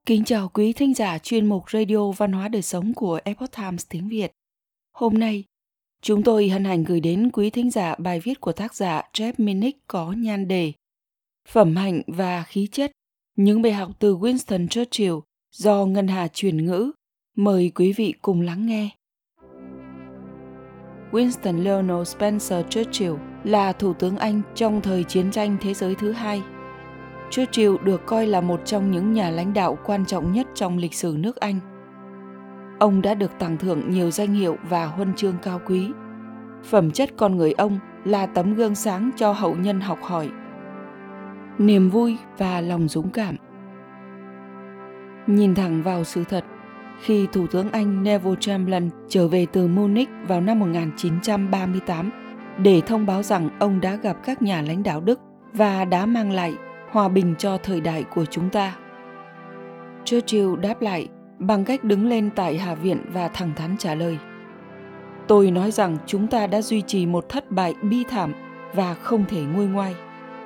Kính chào quý thính giả chuyên mục Radio Văn hóa Đời Sống của Epoch Times tiếng Việt. Hôm nay, chúng tôi hân hạnh gửi đến quý thính giả bài viết của tác giả Jeff Minnick có nhan đề Phẩm hạnh và khí chất, những bài học từ Winston Churchill do Ngân Hà chuyển ngữ. Mời quý vị cùng lắng nghe. Winston Leonard Spencer Churchill là Thủ tướng Anh trong thời chiến tranh thế giới thứ hai. Churchill được coi là một trong những nhà lãnh đạo quan trọng nhất trong lịch sử nước Anh. Ông đã được tặng thưởng nhiều danh hiệu và huân chương cao quý. Phẩm chất con người ông là tấm gương sáng cho hậu nhân học hỏi. Niềm vui và lòng dũng cảm. Nhìn thẳng vào sự thật, khi Thủ tướng Anh Neville Chamberlain trở về từ Munich vào năm 1938 để thông báo rằng ông đã gặp các nhà lãnh đạo Đức và đã mang lại hòa bình cho thời đại của chúng ta, Churchill đáp lại bằng cách đứng lên tại Hạ viện và thẳng thắn trả lời: "Tôi nói rằng chúng ta đã duy trì một thất bại bi thảm và không thể nguôi ngoai."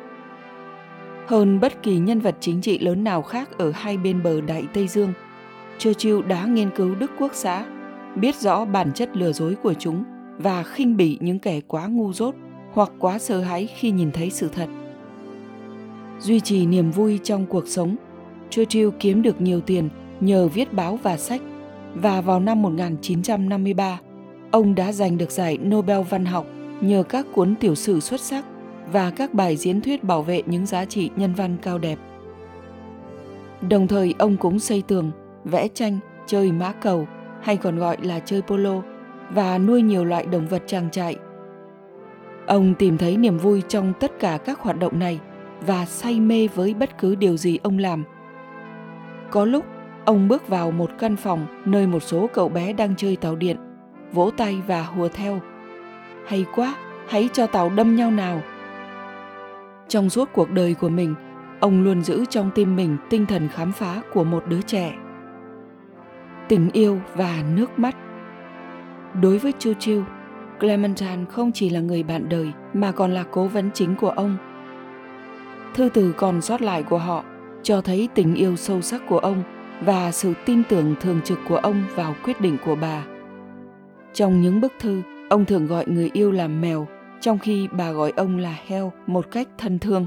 Hơn bất kỳ nhân vật chính trị lớn nào khác ở hai bên bờ Đại Tây Dương, Churchill đã nghiên cứu Đức Quốc xã, biết rõ bản chất lừa dối của chúng và khinh bỉ những kẻ quá ngu dốt hoặc quá sợ hãi khi nhìn thấy sự thật. Duy trì niềm vui trong cuộc sống, Churchill kiếm được nhiều tiền nhờ viết báo và sách, và vào năm 1953, ông đã giành được giải Nobel văn học nhờ các cuốn tiểu sử xuất sắc và các bài diễn thuyết bảo vệ những giá trị nhân văn cao đẹp. Đồng thời ông cũng xây tường, vẽ tranh, chơi mã cầu hay còn gọi là chơi polo và nuôi nhiều loại động vật trang trại. Ông tìm thấy niềm vui trong tất cả các hoạt động này và say mê với bất cứ điều gì ông làm. Có lúc, ông bước vào một căn phòng nơi một số cậu bé đang chơi tàu điện, vỗ tay và hùa theo: "Hay quá, hãy cho tàu đâm nhau nào." Trong suốt cuộc đời của mình, ông luôn giữ trong tim mình tinh thần khám phá của một đứa trẻ. Tình yêu và nước mắt. Đối với Churchill, Clementine không chỉ là người bạn đời mà còn là cố vấn chính của ông. Thư từ còn sót lại của họ cho thấy tình yêu sâu sắc của ông và sự tin tưởng thường trực của ông vào quyết định của bà. Trong những bức thư, ông thường gọi người yêu là mèo, trong khi bà gọi ông là heo một cách thân thương.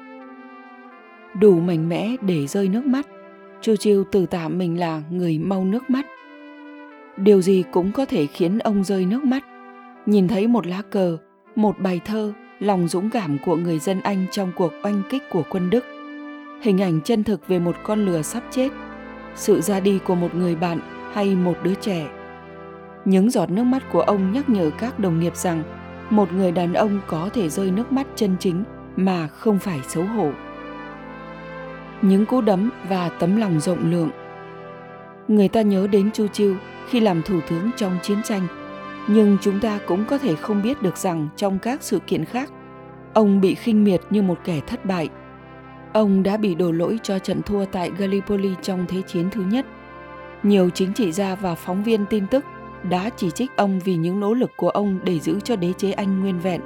Đủ mạnh mẽ để rơi nước mắt, Churchill tự tả mình là người mau nước mắt. Điều gì cũng có thể khiến ông rơi nước mắt. Nhìn thấy một lá cờ, một bài thơ, lòng dũng cảm của người dân Anh trong cuộc oanh kích của quân Đức, hình ảnh chân thực về một con lừa sắp chết, sự ra đi của một người bạn hay một đứa trẻ. Những giọt nước mắt của ông nhắc nhở các đồng nghiệp rằng một người đàn ông có thể rơi nước mắt chân chính mà không phải xấu hổ. Những cú đấm và tấm lòng rộng lượng. Người ta nhớ đến Churchill khi làm thủ tướng trong chiến tranh, nhưng chúng ta cũng có thể không biết được rằng trong các sự kiện khác, ông bị khinh miệt như một kẻ thất bại. Ông đã bị đổ lỗi cho trận thua tại Gallipoli trong Thế chiến thứ nhất. Nhiều chính trị gia và phóng viên tin tức đã chỉ trích ông vì những nỗ lực của ông để giữ cho đế chế Anh nguyên vẹn.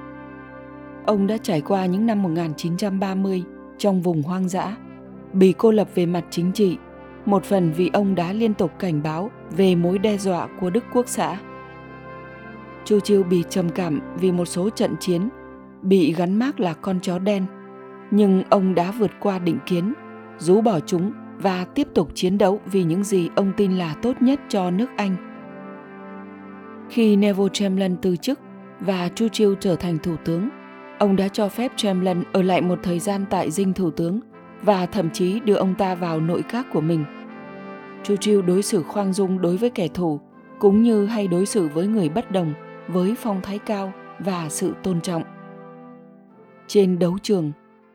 Ông đã trải qua những năm 1930 trong vùng hoang dã, bị cô lập về mặt chính trị, một phần vì ông đã liên tục cảnh báo về mối đe dọa của Đức Quốc xã. Churchill bị trầm cảm vì một số trận chiến, bị gắn mác là con chó đen, nhưng ông đã vượt qua định kiến, rũ bỏ chúng và tiếp tục chiến đấu vì những gì ông tin là tốt nhất cho nước Anh. Khi Neville Chamberlain từ chức và Churchill trở thành thủ tướng, ông đã cho phép Chamberlain ở lại một thời gian tại dinh thủ tướng và thậm chí đưa ông ta vào nội các của mình. Churchill đối xử khoan dung đối với kẻ thù, cũng như hay đối xử với người bất đồng với phong thái cao và sự tôn trọng. Trên đấu trường,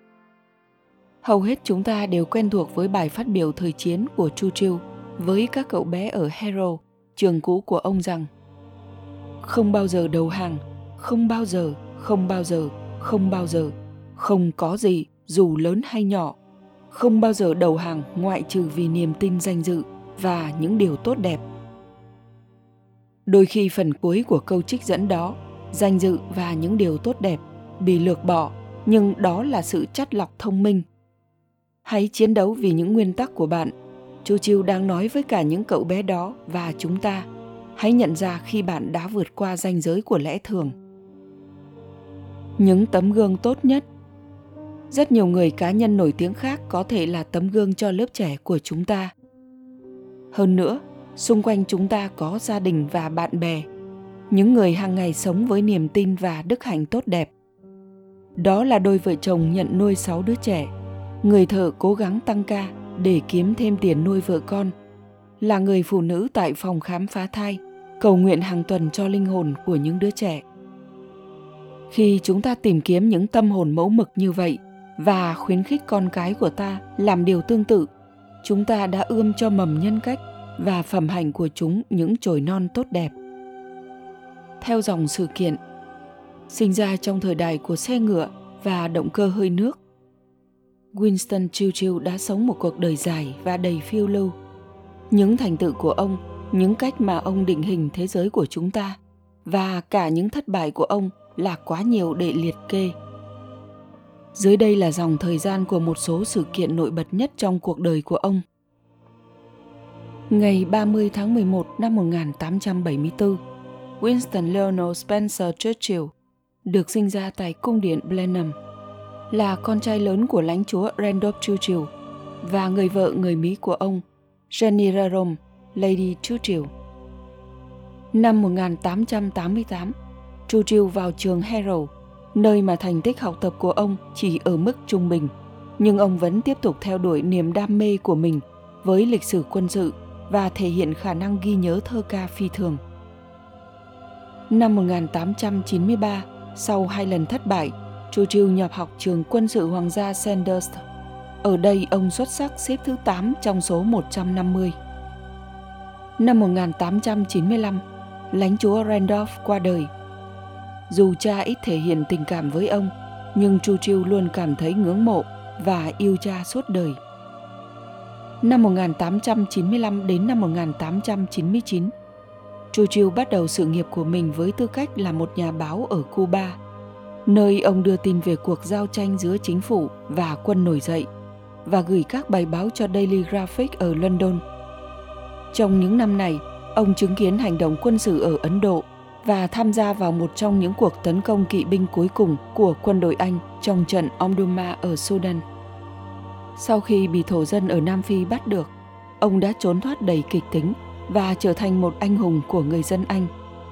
hầu hết chúng ta đều quen thuộc với bài phát biểu thời chiến của Churchill với các cậu bé ở Harrow, trường cũ của ông rằng: "Không bao giờ đầu hàng, không bao giờ, không bao giờ, không bao giờ, không có gì dù lớn hay nhỏ, không bao giờ đầu hàng ngoại trừ vì niềm tin danh dự và những điều tốt đẹp." Đôi khi phần cuối của câu trích dẫn đó, danh dự và những điều tốt đẹp, bị lược bỏ, nhưng đó là sự chắt lọc thông minh. Hãy chiến đấu vì những nguyên tắc của bạn, Churchill đang nói với cả những cậu bé đó và chúng ta, hãy nhận ra khi bạn đã vượt qua ranh giới của lẽ thường. Những tấm gương tốt nhất. Rất nhiều người cá nhân nổi tiếng khác có thể là tấm gương cho lớp trẻ của chúng ta. Hơn nữa, xung quanh chúng ta có gia đình và bạn bè, những người hàng ngày sống với niềm tin và đức hạnh tốt đẹp. Đó là đôi vợ chồng nhận nuôi 6 đứa trẻ, người thợ cố gắng tăng ca để kiếm thêm tiền nuôi vợ con, là người phụ nữ tại phòng khám phá thai, cầu nguyện hàng tuần cho linh hồn của những đứa trẻ. Khi chúng ta tìm kiếm những tâm hồn mẫu mực như vậy và khuyến khích con cái của ta làm điều tương tự, chúng ta đã ươm cho mầm nhân cách và phẩm hạnh của chúng những chồi non tốt đẹp. Theo dòng sự kiện, sinh ra trong thời đại của xe ngựa và động cơ hơi nước, Winston Churchill đã sống một cuộc đời dài và đầy phiêu lưu. Những thành tựu của ông, những cách mà ông định hình thế giới của chúng ta và cả những thất bại của ông là quá nhiều để liệt kê. Dưới đây là dòng thời gian của một số sự kiện nổi bật nhất trong cuộc đời của ông. Ngày 30 tháng 11 năm 1874, Winston Leonard Spencer Churchill được sinh ra tại cung điện Blenheim, là con trai lớn của lãnh chúa Randolph Churchill và người vợ người Mỹ của ông, Jenny Rarome, Lady Churchill. Năm 1888, Churchill vào trường Harrow, nơi mà thành tích học tập của ông chỉ ở mức trung bình, nhưng ông vẫn tiếp tục theo đuổi niềm đam mê của mình với lịch sử quân sự và thể hiện khả năng ghi nhớ thơ ca phi thường. Năm 1893, sau 2 lần thất bại, Churchill nhập học trường quân sự hoàng gia Sandhurst. Ở đây ông xuất sắc xếp thứ 8 trong số 150. Năm 1895, lãnh chúa Randolph qua đời. Dù cha ít thể hiện tình cảm với ông, nhưng Churchill luôn cảm thấy ngưỡng mộ và yêu cha suốt đời. Năm 1895 đến năm 1899, Churchill bắt đầu sự nghiệp của mình với tư cách là một nhà báo ở Cuba, nơi ông đưa tin về cuộc giao tranh giữa chính phủ và quân nổi dậy và gửi các bài báo cho Daily Graphic ở London. Trong những năm này, ông chứng kiến hành động quân sự ở Ấn Độ và tham gia vào một trong những cuộc tấn công kỵ binh cuối cùng của quân đội Anh trong trận Omdurman ở Sudan. Sau khi bị thổ dân ở Nam Phi bắt được, ông đã trốn thoát đầy kịch tính và trở thành một anh hùng của người dân Anh.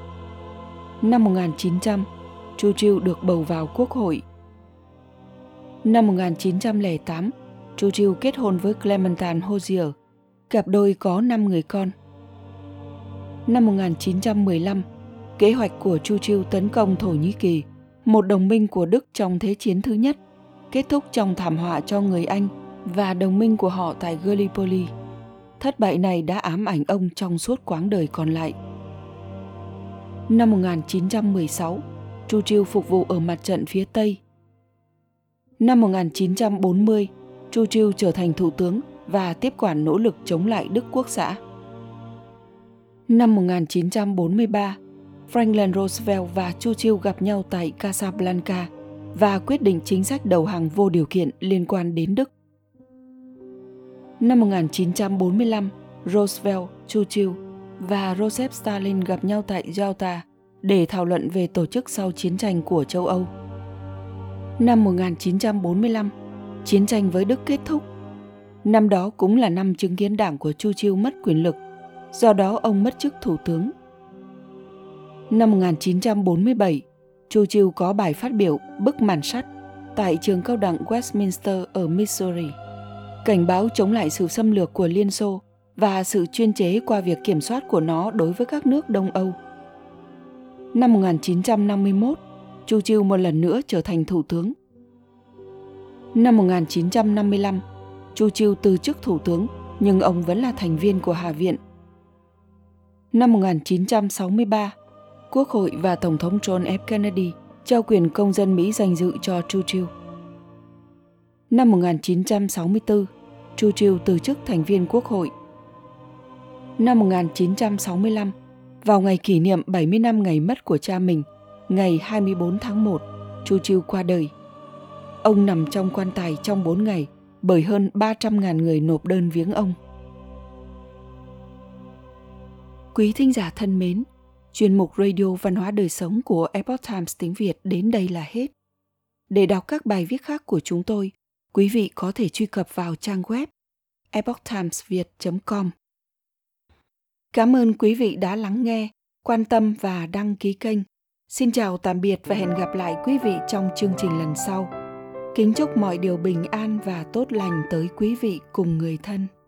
Năm 1900, Churchill được bầu vào Quốc hội. Năm 1908, Churchill kết hôn với Clementine Hozier, cặp đôi có 5 người con. Năm 1915, kế hoạch của Churchill tấn công Thổ Nhĩ Kỳ, một đồng minh của Đức trong Thế chiến thứ nhất, kết thúc trong thảm họa cho người Anh và đồng minh của họ tại Gallipoli. Thất bại này đã ám ảnh ông trong suốt quãng đời còn lại. Năm 1916, Churchill phục vụ ở mặt trận phía Tây. Năm 1940, Churchill trở thành thủ tướng và tiếp quản nỗ lực chống lại Đức Quốc xã. Năm 1943, Franklin Roosevelt và Churchill gặp nhau tại Casablanca và quyết định chính sách đầu hàng vô điều kiện liên quan đến Đức. Năm 1945, Roosevelt, Churchill và Joseph Stalin gặp nhau tại Yalta để thảo luận về tổ chức sau chiến tranh của châu Âu. Năm 1945, chiến tranh với Đức kết thúc. Năm đó cũng là năm chứng kiến đảng của Churchill mất quyền lực, do đó ông mất chức thủ tướng. Năm 1947, Churchill có bài phát biểu Bức màn sắt tại trường cao đẳng Westminster ở Missouri, cảnh báo chống lại sự xâm lược của Liên Xô và sự chuyên chế qua việc kiểm soát của nó đối với các nước Đông Âu. Năm 1951, Churchill một lần nữa trở thành thủ tướng. Năm 1955, Churchill từ chức thủ tướng, nhưng ông vẫn là thành viên của Hạ viện. Năm 1963, Quốc hội và Tổng thống John F. Kennedy trao quyền công dân Mỹ danh dự cho Churchill. Năm 1964, Churchill từ chức thành viên Quốc hội. Năm 1965, vào ngày kỷ niệm 70 năm ngày mất của cha mình, ngày 24 tháng 1, Churchill qua đời. Ông nằm trong quan tài trong 4 ngày bởi hơn 300.000 người nộp đơn viếng ông. Quý thính giả thân mến, chuyên mục Radio Văn hóa Đời Sống của Epoch Times tiếng Việt đến đây là hết. Để đọc các bài viết khác của chúng tôi, quý vị có thể truy cập vào trang web epochtimesviet.com. Cảm ơn quý vị đã lắng nghe, quan tâm và đăng ký kênh. Xin chào tạm biệt và hẹn gặp lại quý vị trong chương trình lần sau. Kính chúc mọi điều bình an và tốt lành tới quý vị cùng người thân.